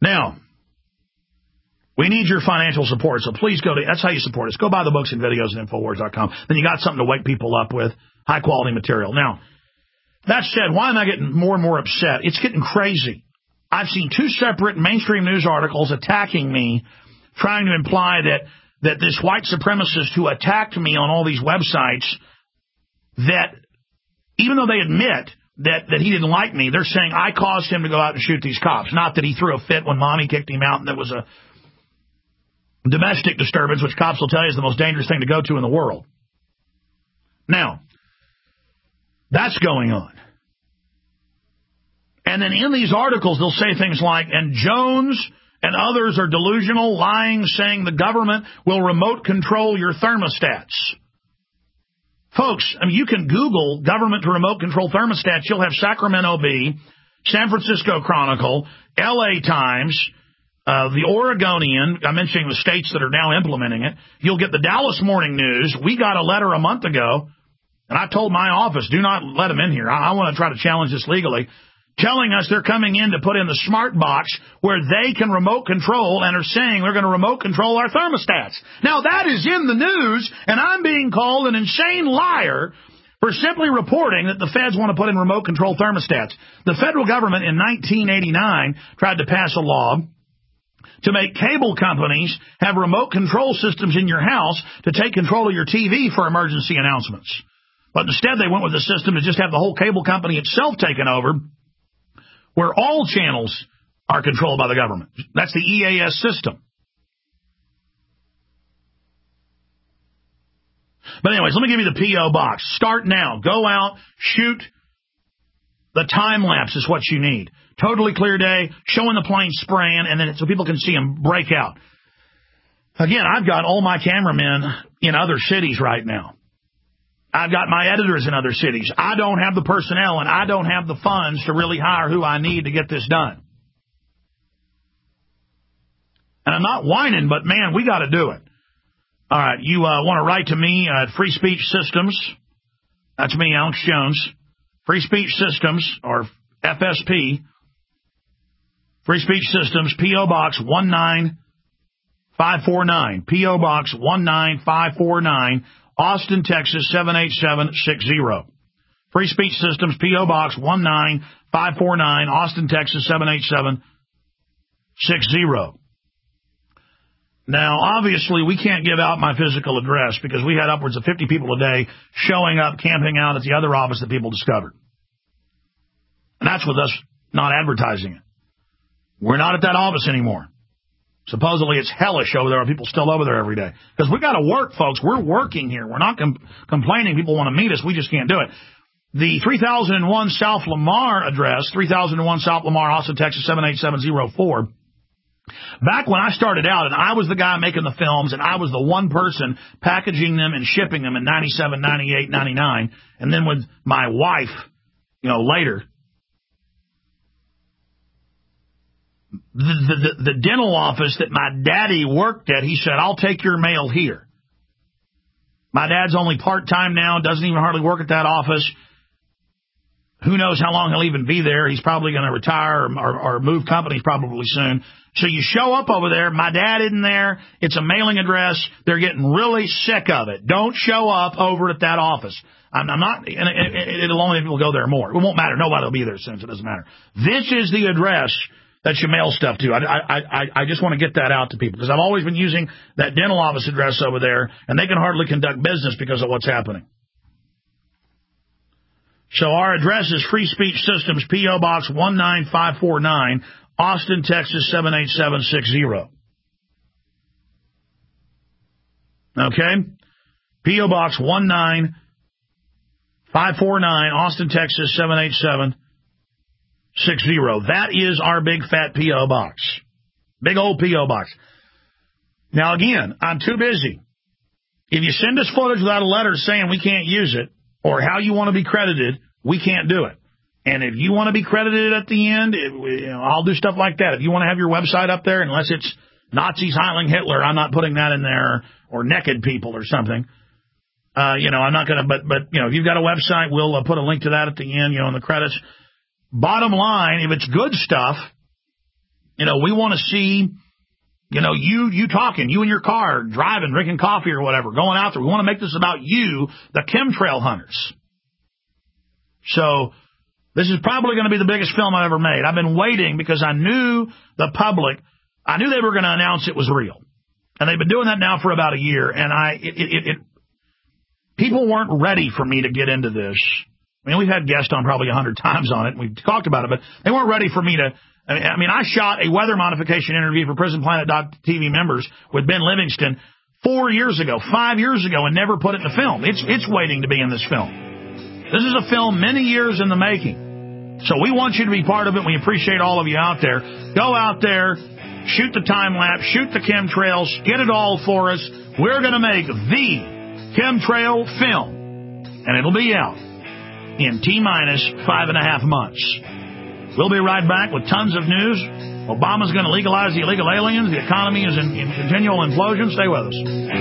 [SPEAKER 2] Now, we need your financial support, so please go to, that's how you support us. Go buy the books and videos at Infowars dot com. Then you got something to wake people up with, high-quality material. Now, that said, why am I getting more and more upset? It's getting crazy. I've seen two separate mainstream news articles attacking me, trying to imply that, that this white supremacist who attacked me on all these websites, that even though they admit that, that he didn't like me, they're saying I caused him to go out and shoot these cops. Not that he threw a fit when mommy kicked him out and there was a domestic disturbance, which cops will tell you is the most dangerous thing to go to in the world. Now, that's going on. And then in these articles, they'll say things like, and Jones and others are delusional, lying, saying the government will remote control your thermostats. Folks, I mean, you can Google government to remote control thermostats. You'll have Sacramento Bee, San Francisco Chronicle, L A Times, uh, the Oregonian. I'm mentioning the states that are now implementing it. You'll get the Dallas Morning News. We got a letter a month ago, and I told my office, do not let them in here. I, I want to try to challenge this legally, telling us they're coming in to put in the smart box where they can remote control and are saying they're going to remote control our thermostats. Now, that is in the news, and I'm being called an insane liar for simply reporting that the feds want to put in remote control thermostats. The federal government in nineteen eighty-nine tried to pass a law to make cable companies have remote control systems in your house to take control of your T V for emergency announcements. But instead, they went with a system to just have the whole cable company itself taken over, where all channels are controlled by the government. That's the E A S system. But anyways, let me give you the P O box. Start now. Go out, shoot. The time lapse is what you need. Totally clear day, showing the plane spraying, and then so people can see them break out. Again, I've got all my cameramen in other cities right now. I've got my editors in other cities. I don't have the personnel, and I don't have the funds to really hire who I need to get this done. And I'm not whining, but, man, we got to do it. All right, you uh, want to write to me at Free Speech Systems. That's me, Alex Jones. Free Speech Systems, or F S P. Free Speech Systems, P O Box one nine five four nine. P O Box one nine five four nine. Austin, Texas, seven eight seven six zero. Free Speech Systems, P O Box one nine five four nine, Austin, Texas, seven eight seven six zero. Now, obviously, we can't give out my physical address because we had upwards of fifty people a day showing up, camping out at the other office that people discovered. And that's with us not advertising it. We're not at that office anymore. Supposedly it's hellish over there. People still over there every day. Because we got to work, folks. We're working here. We're not com- complaining. People want to meet us. We just can't do it. The three thousand one South Lamar address, three thousand one South Lamar, Austin, Texas, seven eight seven zero four. Back when I started out, and I was the guy making the films, and I was the one person packaging them and shipping them in ninety-seven, ninety-eight, ninety-nine, and then with my wife, you know, later. The, the, the dental office that my daddy worked at, he said, I'll take your mail here. My dad's only part-time now, doesn't even hardly work at that office. Who knows how long he'll even be there. He's probably going to retire or, or, or move companies probably soon. So you show up over there. My dad isn't there. It's a mailing address. They're getting really sick of it. Don't show up over at that office. I'm, I'm not, and it, it'll only people go there more. It won't matter. Nobody will be there soon, so it doesn't matter. This is the address that you mail stuff to. I, I, I, I just want to get that out to people because I've always been using that dental office address over there, and they can hardly conduct business because of what's happening. So our address is Free Speech Systems, P O Box one nine five four nine, Austin, Texas, seven eight seven six zero. Okay? P O Box one nine five four nine, Austin, Texas, seven eight seven six zero. That is our big fat P O box. Big old P O box. Now, again, I'm too busy. If you send us footage without a letter saying we can't use it or how you want to be credited, we can't do it. And if you want to be credited at the end, it, you know, I'll do stuff like that. If you want to have your website up there, unless it's Nazis Heiling Hitler, I'm not putting that in there, or naked people or something. Uh, you know, I'm not going to, but, but, you know, if you've got a website, we'll uh, put a link to that at the end, you know, in the credits. Bottom line, if it's good stuff, You know, we want to see, you know, you you talking, you in your car, driving, drinking coffee or whatever, going out there. We want to make this about you, the chemtrail hunters. So this is probably going to be the biggest film I've ever made. I've been waiting because I knew the public, I knew they were going to announce it was real. And they've been doing that now for about a year. And I, it, it, it, people weren't ready for me to get into this. I mean, we've had guests on probably a hundred times on it, and we've talked about it, but they weren't ready for me to. I mean, I, mean, I shot a weather modification interview for Prison Planet T V members with Ben Livingston four years ago, five years ago, and never put it in the film. It's it's waiting to be in this film. This is a film many years in the making. So we want you to be part of it. We appreciate all of you out there. Go out there, shoot the time lapse, shoot the chemtrails, get it all for us. We're going to make the chemtrail film, and it'll be out in T-minus five and a half months. We'll be right back with tons of news. Obama's going to legalize the illegal aliens. The economy is in, in continual implosion. Stay with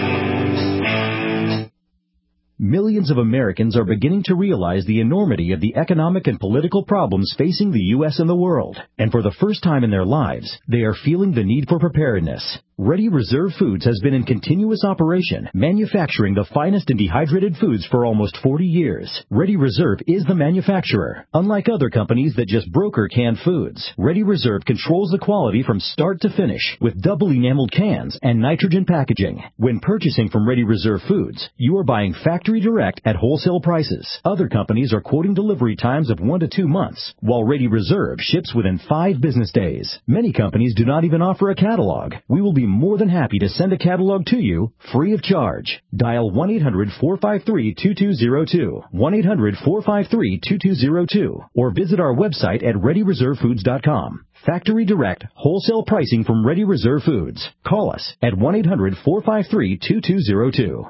[SPEAKER 2] us.
[SPEAKER 17] Millions of Americans are beginning to realize the enormity of the economic and political problems facing the U S and the world. And for the first time in their lives, they are feeling the need for preparedness. Ready Reserve Foods has been in continuous operation, manufacturing the finest and dehydrated foods for almost forty years. Ready Reserve is the manufacturer. Unlike other companies that just broker canned foods, Ready Reserve controls the quality from start to finish with double enameled cans and nitrogen packaging. When purchasing from Ready Reserve Foods, you are buying factory direct at wholesale prices. Other companies are quoting delivery times of one to two months, while Ready Reserve ships within five business days. Many companies do not even offer a catalog. We will be more than happy to send a catalog to you free of charge. Dial one eight hundred four five three two two zero two, one eight hundred four five three two two zero two, or visit our website at ready reserve foods dot com. Factory direct, wholesale pricing from Ready Reserve Foods. Call us at one eight hundred four five three two two zero two.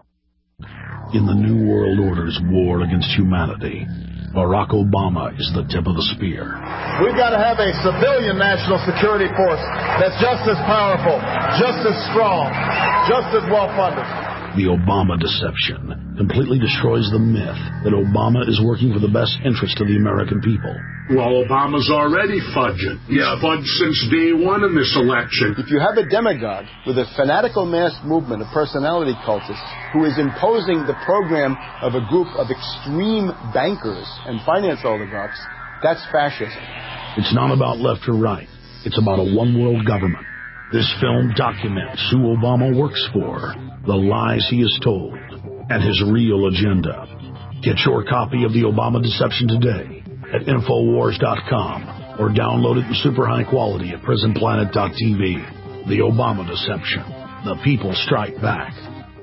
[SPEAKER 9] In the New World Order's war against humanity, Barack Obama is the tip of the spear.
[SPEAKER 10] We've got to have a civilian national security force that's just as powerful, just as strong, just as well-funded.
[SPEAKER 9] The Obama deception completely destroys the myth that Obama is working for the best interest of the American people.
[SPEAKER 5] Well, Obama's already fudging. He's yeah. fudged since day one in this election.
[SPEAKER 6] If you have a demagogue with a fanatical mass movement of personality cultists who is imposing the program of a group of extreme bankers and finance oligarchs, that's fascism.
[SPEAKER 9] It's not about left or right. It's about a one-world government. This film documents who Obama works for, the lies he has told, and his real agenda. Get your copy of The Obama Deception today at Infowars dot com or download it in super high quality at Prison Planet dot T V. The Obama Deception. The people strike back.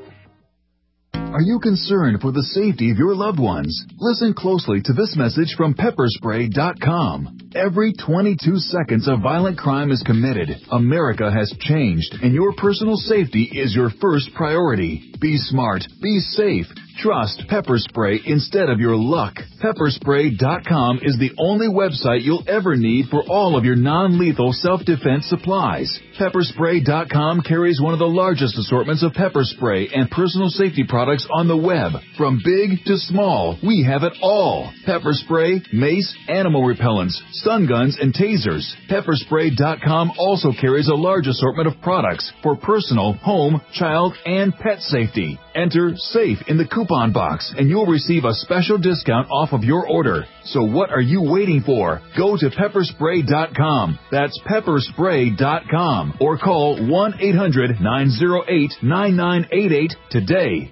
[SPEAKER 8] Are you concerned for the safety of your loved ones? Listen closely to this message from pepper spray dot com. Every twenty-two seconds a violent crime is committed. America has changed, and your personal safety is your first priority. Be smart. Be safe. Trust Pepper Spray instead of your luck. pepper spray dot com is the only website you'll ever need for all of your non-lethal self-defense supplies. pepper spray dot com carries one of the largest assortments of pepper spray and personal safety products on the web. From big to small, we have it all. Pepper spray, mace, animal repellents, stun guns, and tasers. pepper spray dot com also carries a large assortment of products for personal, home, child, and pet safety. Enter SAFE in the coupon box and you'll receive a special discount off of your order. So what are you waiting for? Go to pepper spray dot com. That's pepper spray dot com or call one eight hundred nine oh eight nine nine eight eight today.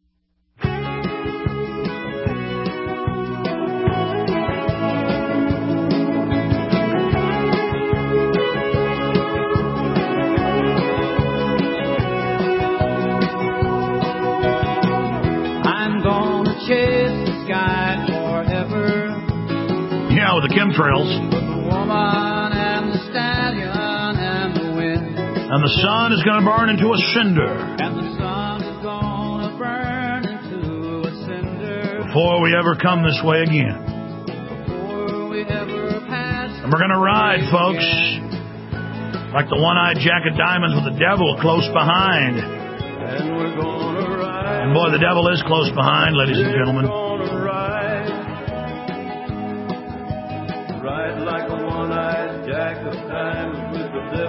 [SPEAKER 2] With the chemtrails.
[SPEAKER 18] The woman and the stallion and the wind.
[SPEAKER 2] And the sun is going to burn into a cinder.
[SPEAKER 18] And the sun is going to burn into a cinder.
[SPEAKER 2] Before we ever come this way again.
[SPEAKER 18] Before we ever pass.
[SPEAKER 2] And we're going to ride, folks. Like the one-eyed jack of diamonds with the devil close behind.
[SPEAKER 18] And we're going to ride.
[SPEAKER 2] And boy, the devil is close behind, ladies and gentlemen.
[SPEAKER 18] Like a one-eyed jack of diamonds with the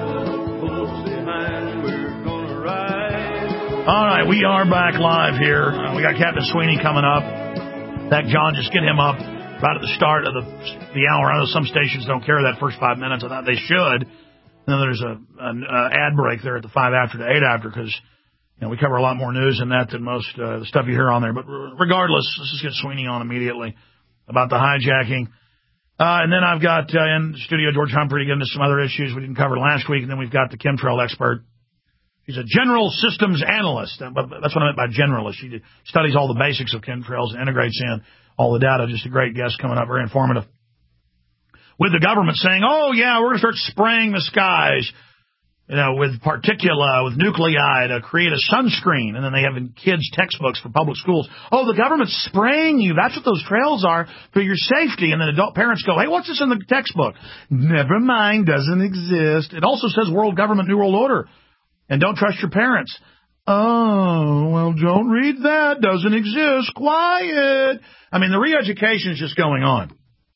[SPEAKER 2] All right, we are back live here. Uh, we got Captain Sweeney coming up. In fact, John, just get him up right at the start of the the hour. I know some stations don't carry that first five minutes. I thought they should. And then there's a an uh, ad break there at the five after to eight after because you know we cover a lot more news in that than most uh, the stuff you hear on there. But regardless, let's just get Sweeney on immediately about the hijacking. Uh, and then I've got uh, in the studio George Humphrey to get into some other issues we didn't cover last week. And then we've got the chemtrail expert. He's a general systems analyst. That's what I meant by generalist. He studies all the basics of chemtrails and integrates in all the data. Just a great guest coming up, very informative. With the government saying, oh, yeah, we're going to start spraying the skies, you know, with particula, with nuclei to create a sunscreen. And then they have in kids' textbooks for public schools. Oh, the government's spraying you. That's what those trails are for your safety. And then adult parents go, hey, what's this in the textbook? Never mind, doesn't exist. It also says world government, new world order. And don't trust your parents. Oh, well, don't read that. Doesn't exist. Quiet. I mean, the re-education is just going on.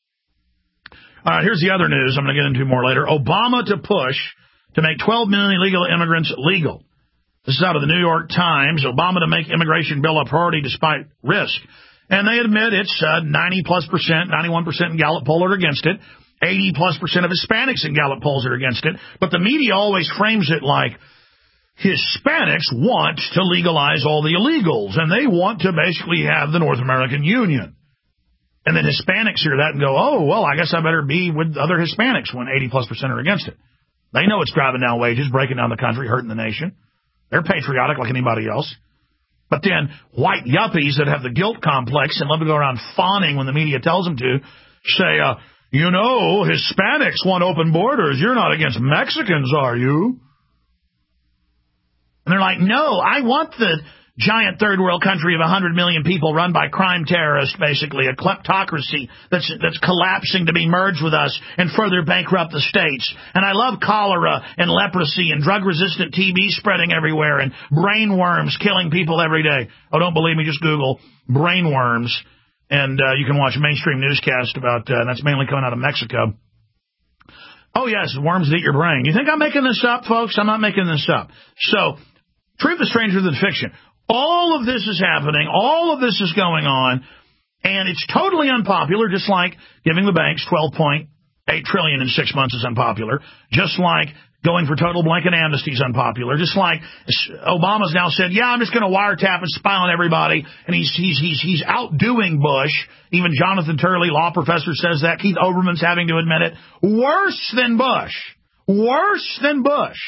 [SPEAKER 2] All right, here's the other news I'm going to get into more later. Obama to push to make twelve million illegal immigrants legal. This is out of the New York Times. Obama to make immigration bill a priority despite risk. And they admit it's uh, ninety plus percent, ninety-one percent in Gallup poll are against it. eighty plus percent of Hispanics in Gallup polls are against it. But the media always frames it like Hispanics want to legalize all the illegals, and they want to basically have the North American Union. And then Hispanics hear that and go, oh, well, I guess I better be with other Hispanics when eighty plus percent are against it. They know it's driving down wages, breaking down the country, hurting the nation. They're patriotic like anybody else. But then white yuppies that have the guilt complex and love to go around fawning when the media tells them to say, uh, you know, Hispanics want open borders. You're not against Mexicans, are you? And they're like, no, I want the giant third world country of one hundred million people run by crime terrorists, basically, a kleptocracy that's that's collapsing to be merged with us and further bankrupt the states. And I love cholera and leprosy and drug-resistant T B spreading everywhere and brain worms killing people every day. Oh, don't believe me, just Google brain worms, and uh, you can watch a mainstream newscast about, uh, and that's mainly coming out of Mexico. Oh, yes, worms that eat your brain. You think I'm making this up, folks? I'm not making this up. So, truth is stranger than fiction. All of this is happening. All of this is going on. And it's totally unpopular, just like giving the banks twelve point eight trillion dollars in six months is unpopular. Just like going for total blanket amnesty is unpopular. Just like Obama's now said, yeah, I'm just going to wiretap and spy on everybody. And he's, he's, he's, he's outdoing Bush. Even Jonathan Turley, law professor, says that. Keith Olbermann's having to admit it. Worse than Bush. Worse than Bush.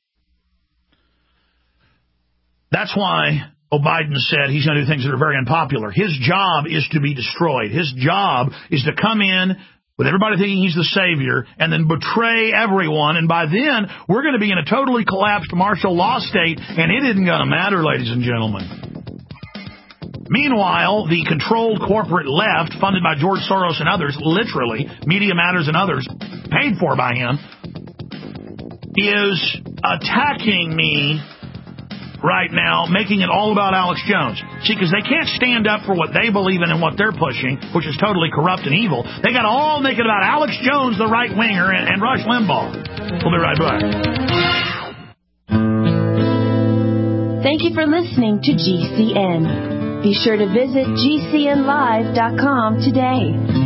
[SPEAKER 2] That's why Biden said he's going to do things that are very unpopular. His job is to be destroyed. His job is to come in with everybody thinking he's the savior and then betray everyone. And by then, we're going to be in a totally collapsed martial law state, and it isn't going to matter, ladies and gentlemen. Meanwhile, the controlled corporate left, funded by George Soros and others, literally, Media Matters and others, paid for by him, is attacking me right now, making it all about Alex Jones. See, because they can't stand up for what they believe in and what they're pushing, which is totally corrupt and evil. They got to all make it about Alex Jones, the right-winger, and, and Rush Limbaugh. We'll be right back.
[SPEAKER 19] Thank you for listening to G C N. Be sure to visit G C N live dot com today.